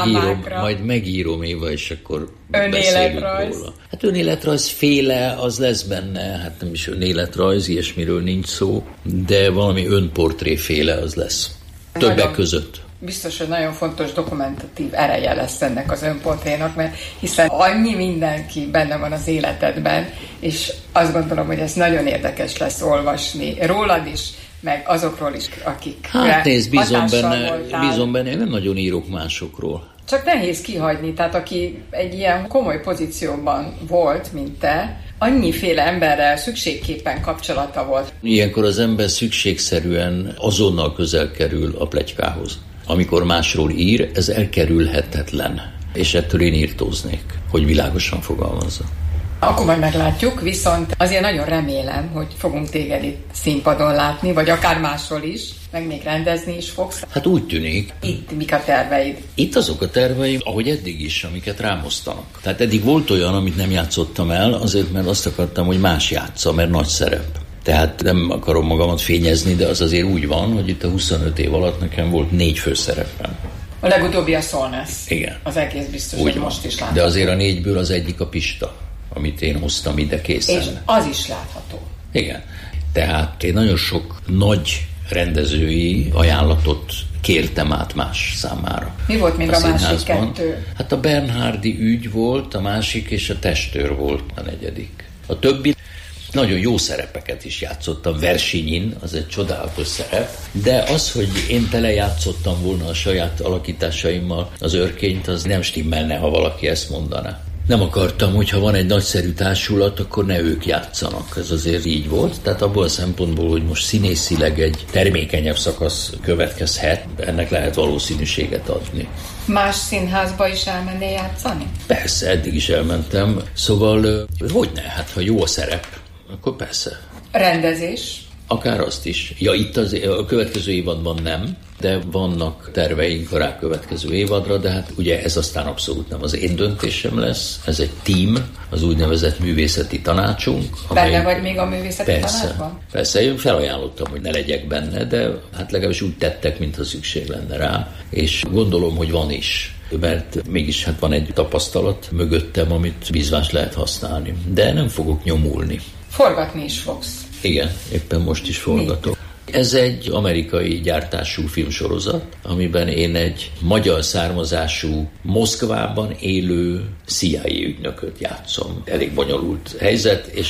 majd megírom, Éva, és akkor önéletrajz. Róla. Hát önéletrajz féle, az lesz benne, hát nem is önéletrajz, ilyesmiről nincs szó, de valami önportréféle az lesz. Többek között. Biztos, hogy nagyon fontos dokumentatív ereje lesz ennek az önportrénak, mert hiszen annyi mindenki benne van az életedben, és azt gondolom, hogy ez nagyon érdekes lesz olvasni rólad is, meg azokról is, akik hát nézd, bízom benne, én nem nagyon írok másokról. Csak nehéz kihagyni, tehát aki egy ilyen komoly pozícióban volt, mint te, annyiféle emberrel szükségképpen kapcsolata volt. Ilyenkor az ember szükségszerűen azonnal közel kerül a pletykához. Amikor másról ír, ez elkerülhetetlen. És ettől én írtóznék, hogy világosan fogalmazza. Akkor majd meglátjuk, viszont azért nagyon remélem, hogy fogunk téged itt színpadon látni, vagy akár máshol is, meg még rendezni is fogsz. Hát úgy tűnik. Itt mik a terveid? Itt azok a terveim, ahogy eddig is, amiket rám osztanak. Tehát eddig volt olyan, amit nem játszottam el, azért, mert azt akartam, hogy más játsza, mert nagy szerep. Tehát nem akarom magamat fényezni, de az azért úgy van, hogy itt a 25 év alatt nekem volt 4 főszerepem. A legutóbbi a Szolnesz. Igen. Az egész biztos, úgy hogy van. Most is látható. De azért a 4-ből az egyik a Pista, amit én hoztam ide készen. És az is látható. Igen. Tehát én nagyon sok nagy rendezői ajánlatot kértem át más számára. Mi volt még a másik 2? Hát a Bernhardi ügy volt, a másik, és a Testőr volt a 4. A többi nagyon jó szerepeket is játszottam. Versinyin, az egy csodálatos szerep, de az, hogy én telejátszottam volna a saját alakításaimmal az Őrkényt, az nem stimmelne, ha valaki ezt mondaná. Nem akartam, hogyha van egy nagyszerű társulat, akkor ne ők játszanak. Ez azért így volt. Tehát abból a szempontból, hogy most színészileg egy termékenyebb szakasz következhet, ennek lehet valószínűséget adni. Más színházba is elmennél játszani? Persze, eddig is elmentem. Szóval, hogyne, hát ha jó a szerep, akkor persze. Rendezés? Akár azt is. Ja, itt a következő évadban nem, de vannak terveink a rákövetkező évadra, de hát ugye ez aztán abszolút nem az én döntésem lesz. Ez egy team, az úgynevezett művészeti tanácsunk. Benne vagy még a művészeti tanácsban? Persze, én felajánlottam, hogy ne legyek benne, de hát legalábbis úgy tettek, mintha szükség lenne rá, és gondolom, hogy van is. Mert mégis hát van egy tapasztalat mögöttem, amit bízvást lehet használni. De nem fogok nyomulni. Forgatni is fogsz. Igen, éppen most is forgatok. Ez egy amerikai gyártású filmsorozat, amiben én egy magyar származású, Moszkvában élő CIA ügynököt játszom. Elég bonyolult helyzet, és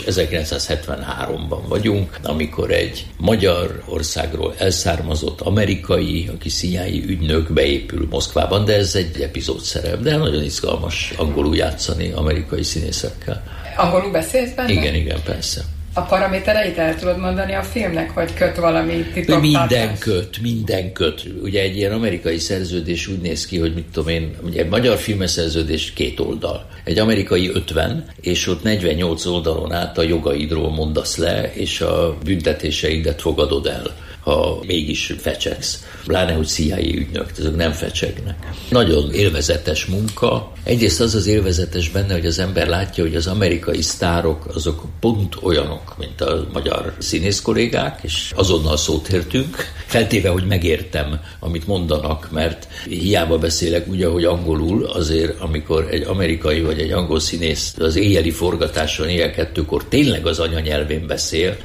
1973-ban vagyunk, amikor egy Magyarországról elszármazott amerikai, aki CIA ügynök beépül Moszkvában, de ez egy epizódszerep, de nagyon izgalmas angolul játszani amerikai színészekkel. Angolul beszélsz benne? Igen, persze. A paramétereit el tudod mondani a filmnek, vagy köt valami titoktartást? Minden köt. Ugye egy ilyen amerikai szerződés úgy néz ki, hogy mit tudom én, ugye egy magyar filmszerződés 2 oldal. Egy amerikai 50, és ott 48 oldalon át a jogaidról mondasz le, és a büntetéseidet fogadod el, ha mégis fecsegsz. Pláne, hogy CIA ügynök, ezek nem fecsegnek. Nagyon élvezetes munka. Egyrészt az élvezetes benne, hogy az ember látja, hogy az amerikai sztárok azok pont olyanok, mint a magyar színész kollégák, és azonnal szót értünk, feltéve, hogy megértem, amit mondanak, mert hiába beszélek úgy, ahogy angolul, azért amikor egy amerikai vagy egy angol színész az éjjeli forgatáson éjjel 2-kor tényleg az anyanyelvén beszél,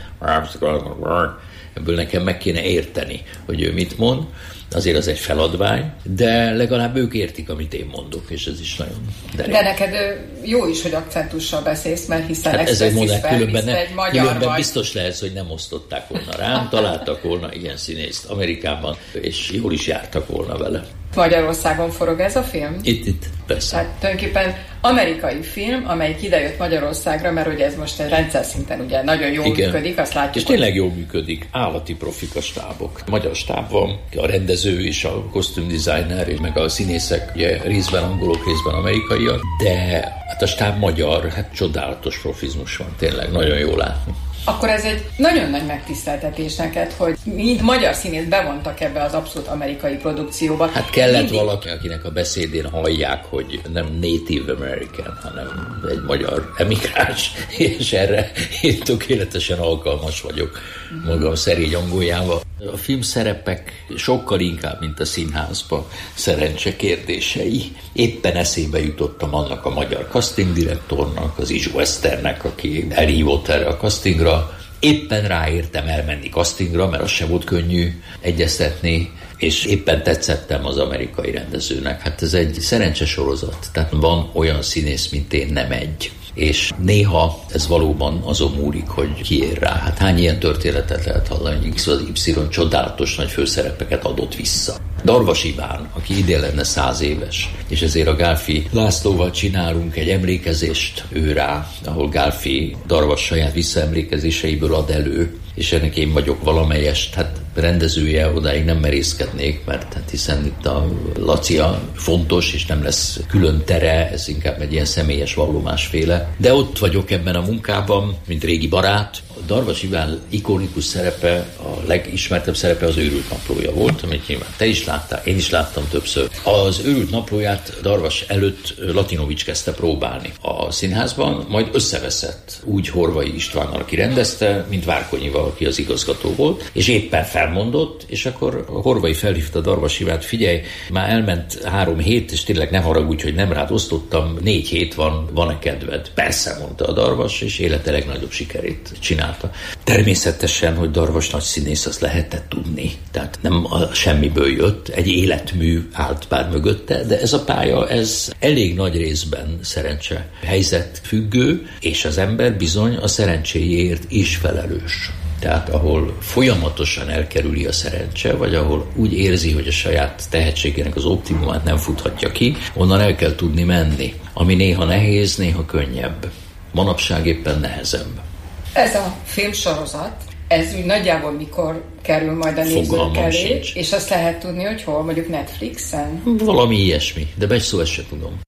ebből nekem meg kéne érteni, hogy ő mit mond, azért az egy feladvány, de legalább ők értik, amit én mondok, és ez is nagyon derék. De neked jó is, hogy akcentussal beszélsz, mert hiszen hát ezek mondják, különben magyar biztos lehet, hogy nem osztották volna rám, találtak volna ilyen színészt Amerikában, és jól is jártak volna vele. Magyarországon forog ez a film? Itt, persze. Tehát tulajdonképpen amerikai film, amelyik idejött Magyarországra, mert ugye ez most egy rendszer szinten ugye nagyon jól működik, azt látjuk. És tényleg jól működik, állati profik a stábok. Magyar stáb van, a rendező és a kosztümdesigner, és meg a színészek, ugye részben angolok, részben amerikaiak, de hát a stáb magyar, hát csodálatos profizmus van, tényleg nagyon jól látni. Akkor ez egy nagyon nagy megtiszteltetés neked, hogy mint magyar színész bevontak ebbe az abszolút amerikai produkcióba. Hát kellett valaki, akinek a beszédén hallják, hogy nem Native American, hanem egy magyar emigráns, és erre én tökéletesen alkalmas vagyok magam szerény angoljával. A filmszerepek sokkal inkább, mint a színházban szerencse kérdései. Éppen eszébe jutottam annak a magyar casting direktornak, az Izsó Eszternek, aki elhívott erre a castingra. Éppen ráértem elmenni castingra, mert az se volt könnyű egyeztetni, és éppen tetszettem az amerikai rendezőnek. Hát ez egy szerencse sorozat, tehát van olyan színész, mint én, nem egy. És néha ez valóban azon múlik, hogy ki ér rá. Hát hány ilyen történetet lehet hallani, hogy X az Y csodálatos nagy főszerepeket adott vissza. Darvas Iván, aki idén lenne 100 éves, és ezért a Gálfi Lászlóval csinálunk egy emlékezést ő rá, ahol Gálfi Darvas saját visszaemlékezéseiből ad elő, és ennek én vagyok valamelyest, hát rendezője, odáig nem merészkednék, mert hát hiszen itt a Lacia fontos, és nem lesz külön tere, ez inkább egy ilyen személyes vallomásféle. De ott vagyok ebben a munkában, mint régi barát. A Darvas Iván ikonikus szerepe, a legismertebb szerepe az Őrült naplója volt, amit nyilván te is láttál, én is láttam többször. Az Őrült naplóját Darvas előtt Latinovics kezdte próbálni a színházban, majd összeveszett úgy Horvai Istvánnal, aki rendezte, mint Várkonyival, aki az igazgató volt, és éppen felmondott, és akkor a Horvai felhívta Darvas Ivánt, figyelj, már elment 3 hét, és tényleg ne haragudj, hogy nem rád osztottam, 4 hét van-e kedved? Persze, mondta a Darvas, és élete legnagyobb sikerét csinálta. Természetesen, hogy Darvas nagy színész, azt lehetett tudni. Tehát nem a semmiből jött, egy életmű állt pár mögötte, de ez a pálya, ez elég nagy részben szerencse helyzet függő, és az ember bizony a szerencséjéért is felelős. Tehát ahol folyamatosan elkerüli a szerencse, vagy ahol úgy érzi, hogy a saját tehetségének az optimumát nem futhatja ki, onnan el kell tudni menni. Ami néha nehéz, néha könnyebb. Manapság éppen nehezebb. Ez a filmsorozat, ez úgy nagyjából mikor kerül majd a nézők elé, és azt lehet tudni, hogy hol, mondjuk Netflixen? Valami ilyesmi, de egy szó ezt se tudom.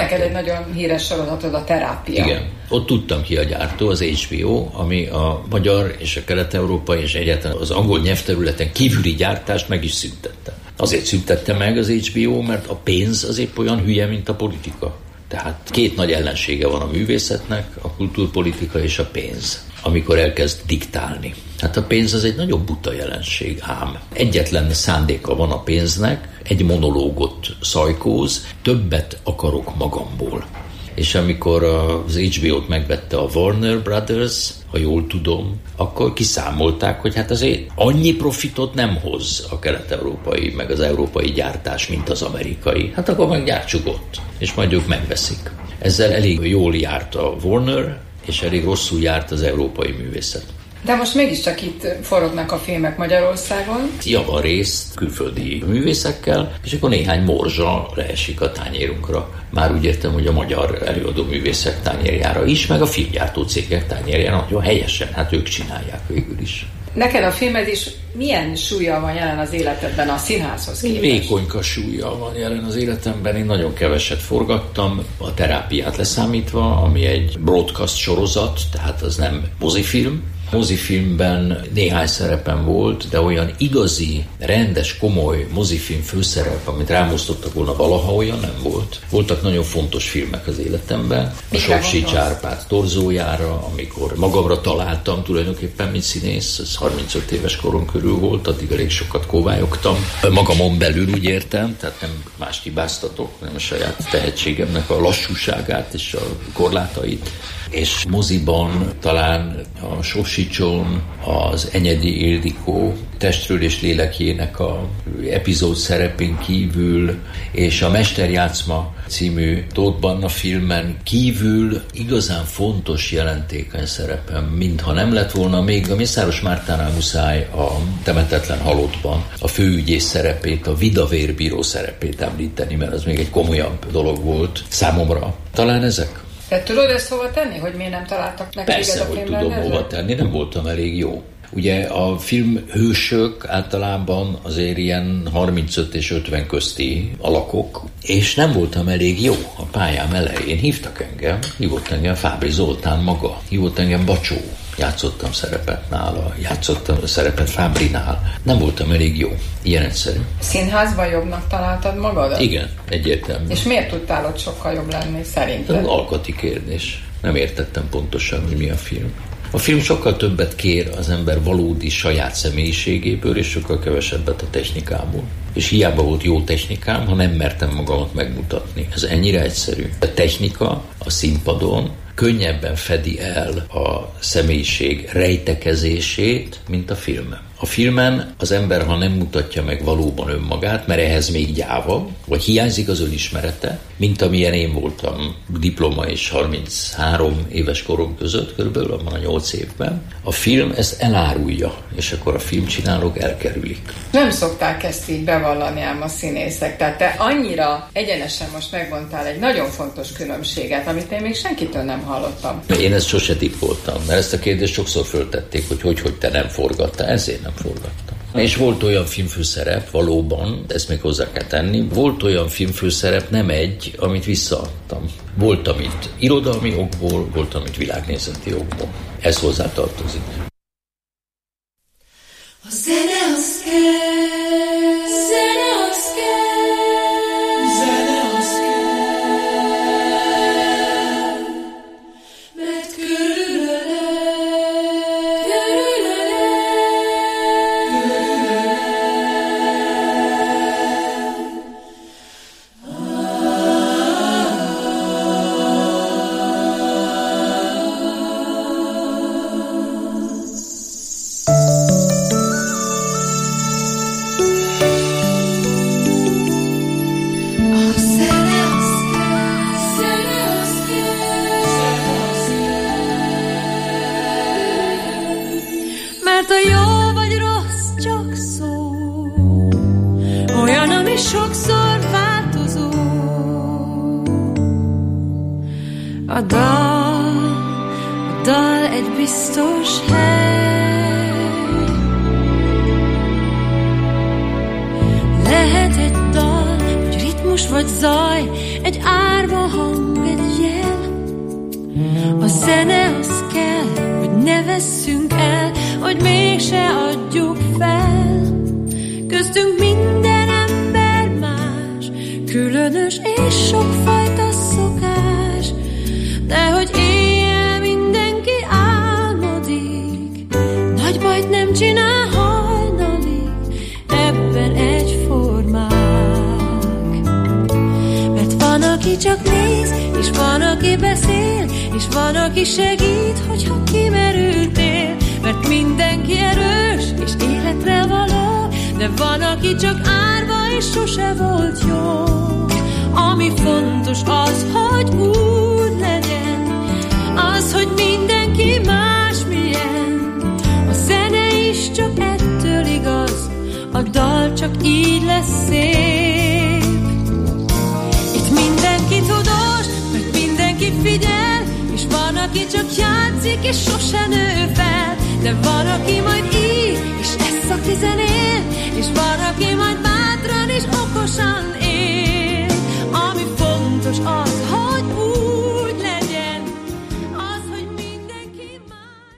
neked egy nagyon híres sorozatod, a Terápia. Igen. Ott tudtam ki a gyártó, az HBO, ami a magyar és a kelet-európai és egyáltalán az angol nyelvterületen kívüli gyártást meg is szüntette. Azért szüntette meg az HBO, mert a pénz az épp olyan hülye, mint a politika. Tehát két nagy ellensége van a művészetnek, a kultúrpolitika és a pénz, amikor elkezd diktálni. Hát a pénz az egy nagyon buta jelenség, ám egyetlen szándéka van a pénznek, egy monológot szajkóz, többet akarok magamból. És amikor az HBO-t megvette a Warner Brothers, ha jól tudom, akkor kiszámolták, hogy hát azért annyi profitot nem hoz a kelet-európai, meg az európai gyártás, mint az amerikai. Hát akkor meg gyártsuk ott, és majd ők megveszik. Ezzel elég jól járt a Warner, és elég rosszul járt az európai művészet. De most mégiscsak itt forognak a filmek Magyarországon. Javarészt külföldi művészekkel, és akkor néhány morzsa leesik a tányérunkra. Már úgy értem, hogy a magyar előadó művészek tányérjára is, meg a filmgyártó cégek tányérjára nagyon helyesen, hát ők csinálják végül is. Neked a filmed is milyen súlya van jelen az életedben a színházhoz képest? Vékonyka súlya van jelen az életemben. Én nagyon keveset forgattam, a Terápiát leszámítva, ami egy broadcast sorozat, tehát az nem mozifilm. Mozifilmben néhány szerepem volt, de olyan igazi, rendes, komoly mozifilm főszerep, amit rámosztottak volna valaha, olyan nem volt. Voltak nagyon fontos filmek az életemben. A Sopsics Árpád torzójára, amikor magamra találtam tulajdonképpen, mint színész, ez 35 éves korom körül volt, addig elég sokat kóvályogtam. Magamon belül úgy értem, tehát nem mást hibáztatok, hanem a saját tehetségemnek a lassúságát és a korlátait. És moziban talán a Sopsicson az Enyedi Ildikó Testről és lélekjének a epizód szerepén kívül, és a Mesterjátszma című Tóth Banna filmen kívül igazán fontos jelentékeny szerepem, mintha nem lett volna még a Mészáros Mártánál muszáj a Temetetlen halottban a főügyész szerepét, a Vidavérbíró szerepét említeni, mert az még egy komolyabb dolog volt számomra. Talán ezek? Te tudod ezt hova tenni, hogy miért nem találtak meg Persze, a filmben? hogy tudom hova tenni, nem voltam elég jó. Ugye a filmhősök általában azért ilyen 35 és 50 közti alakok, és nem voltam elég jó a pályám elején. Hívtak engem Fábri Zoltán maga, hívott engem Bacsó. Játszottam szerepet nála, játszottam szerepet Fábrinál. Nem voltam elég jó. Ilyen egyszerű. Színházban jobbnak találtad magadat? Igen, egyértelmű. És miért tudtál ott sokkal jobb lenni szerinted? Ez alkati kérdés. Nem értettem pontosan, hogy mi a film. A film sokkal többet kér az ember valódi saját személyiségéből, és sokkal kevesebbet a technikából. És hiába volt jó technikám, ha nem mertem magamat megmutatni. Ez ennyire egyszerű. A technika a színpadon könnyebben fedi el a személyiség rejtekezését, mint a filmen. A filmen az ember, ha nem mutatja meg valóban önmagát, mert ehhez még gyáva, vagy hiányzik az önismerete, mint amilyen én voltam diploma és 33 éves korom között, körülbelül abban a 8 évben, a film ezt elárulja, és akkor a filmcsinálók elkerülik. Nem szokták ezt így bevallani ám a színészek, tehát te annyira egyenesen most megmondtál egy nagyon fontos különbséget, amit én még senkitől nem hallottam. Én ezt sose tippoltam, mert ezt a kérdést sokszor föltették, hogy te nem forgattál, ezért nem forgattam. És volt olyan filmfőszerep, valóban, ezt még hozzá kell tenni, volt olyan filmfőszerep, nem egy, amit visszaadtam. Volt, amit irodalmi okból, volt, amit világnézeti okból. Ez hozzá tartozik. A zene az kell, zene az kell, zene az kell, mert A dal egy biztos hely. Lehet egy dal, vagy ritmus, vagy zaj, egy árva hang, zene az kell, hogy ne vesszünk el, hogy mégse adjuk fel. Köztünk minden ember más, különös és sokfajta szokás, de hogy éjjel mindenki álmodik, nagy bajt nem csinál hajnalig, ebben egyformák. Mert van, aki csak néz, és van, aki beszél, és van, aki segít, hogyha kimerültél. Mert mindenki erős, és életre való, de van, aki csak árva, és sose volt jó. Ami fontos az, hogy úgy legyen, az, hogy mindenki másmilyen. A zene is csak ettől igaz, a dal csak így lesz szép. Itt mindenki tudós, mert mindenki figyel, és van, aki csak játszik, és sose nő fel. De van, aki majd így, és lesz, aki zenél, és van, aki majd bátran és okosan él. Ami fontos az, hogy úgy legyen, az, hogy mindenki más.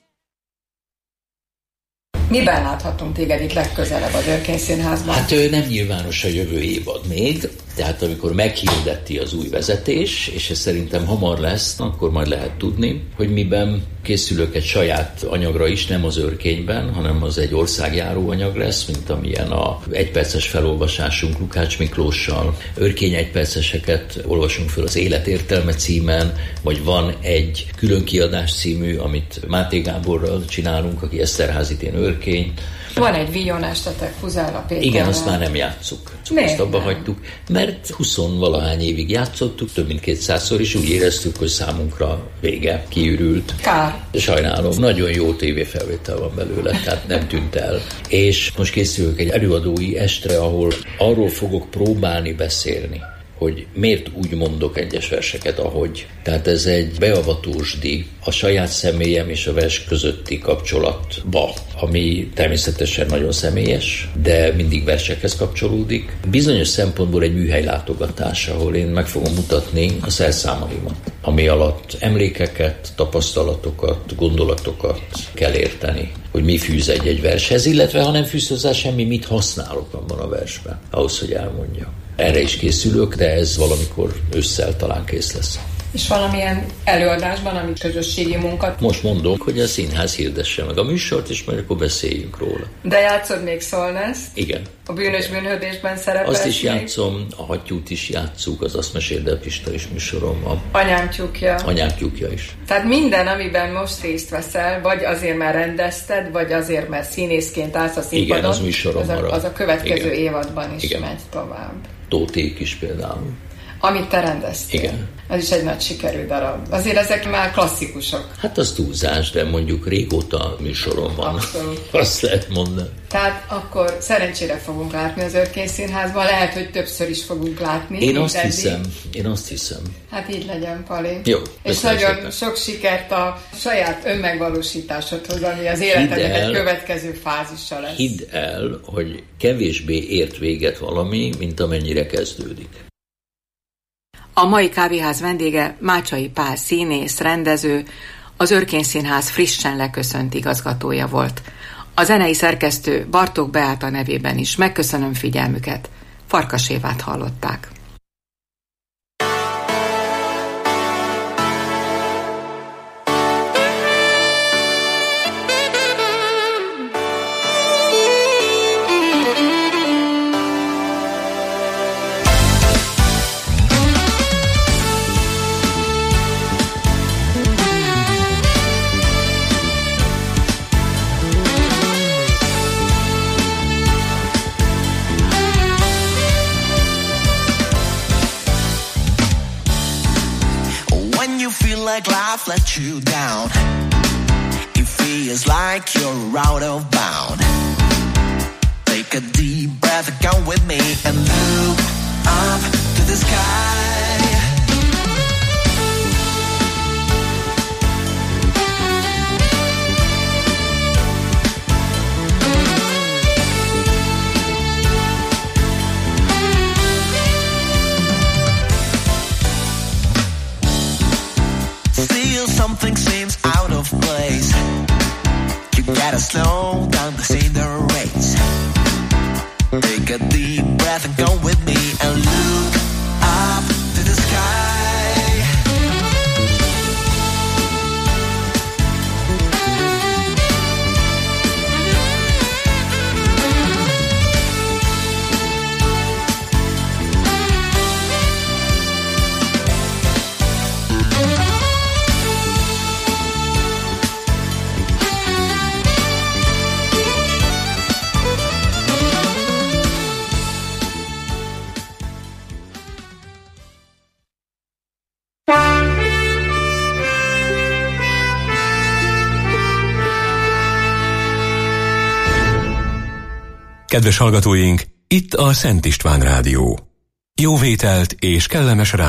Miben láthatunk téged itt legközelebb az Örkény Színházban? Hát nem nyilvános a jövő évad még, tehát amikor meghirdetti az új vezetés, és ez szerintem hamar lesz, akkor majd lehet tudni, hogy miben készülök egy saját anyagra is, nem az Örkényben, hanem az egy országjáró anyag lesz, mint amilyen a egyperces felolvasásunk Lukács Miklóssal. Örkény egyperceseket olvasunk föl az Élet értelme címen, vagy van egy külön kiadás című, amit Máté Gáborral csinálunk, aki Eszterházit, én Örkény. Van egy víjonestetek Fuzella Péterrel. Igen, azt már nem játsszuk. Azt abba hagytuk, mert 20-valahány évig játszottuk, több mint 200-szor, és úgy éreztük, hogy számunkra vége, kiürült. Kár. Sajnálom, nagyon jó tévéfelvétel van belőle, tehát nem tűnt el. És most készülök egy előadói estre, ahol arról fogok próbálni beszélni, hogy miért úgy mondok egyes verseket, ahogy. Tehát ez egy beavatósdi a saját személyem és a vers közötti kapcsolatba, ami természetesen nagyon személyes, de mindig versekhez kapcsolódik. Bizonyos szempontból egy műhelylátogatás, ahol én meg fogom mutatni a szerszámaimat, ami alatt emlékeket, tapasztalatokat, gondolatokat kell érteni, hogy mi fűz egy vershez, illetve ha nem fűz hozzá semmi, mit használok abban a versben, ahhoz, hogy elmondja. Erre is készülök, de ez valamikor ősszel talán kész lesz. És valamilyen előadásban, ami közösségi munkat? Most mondom, hogy a színház hirdesse meg a műsort, és majd akkor beszéljünk róla. De játszod még Szolnászt? Igen. A Bűnös bűnhődésben szerepelsz? Azt is játszom, a Hattyút is játsszuk, az Azt meséld el Pista is műsorom van. Anyám tyúkja. Anyám tyúkja is. Tehát minden, amiben most részt veszel, vagy azért, mert rendezted, vagy azért, mert színészként állsz a színpadon. Igen, az műsorom marad. Az a következő Igen. évadban is Igen. megy tovább. Tóték is például. Amit te rendeztél. Igen. Ez is egy nagy sikerű darab. Azért ezek már klasszikusok. Hát az túlzás, de mondjuk régóta műsorom van. Abszolút. Azt lehet mondani. Tehát akkor szerencsére fogunk látni az Örkény Színházban, lehet, hogy többször is fogunk látni. Én azt hiszem. Hát így legyen, Pali. Jó. És nagyon szépen. Sok sikert a saját önmegvalósításodhoz, ami az életednek egy következő fázisa lesz. Hidd el, hogy kevésbé ért véget valami, mint amennyire kezdődik. A mai kávéház vendége Mácsai Pál színész, rendező, az Örkény Színház frissen leköszönt igazgatója volt. A zenei szerkesztő Bartók Beáta nevében is megköszönöm figyelmüket. Farkas Évát hallották. Like life let you down, it feels like you're out of bound. Take a deep breath, come with me and look up to the sky. Still some something seems out of place. You gotta slow down to see the race. Take a deep breath and go with me and look up to the sky. Kedves hallgatóink, itt a Szent István Rádió. Jó vételt és kellemes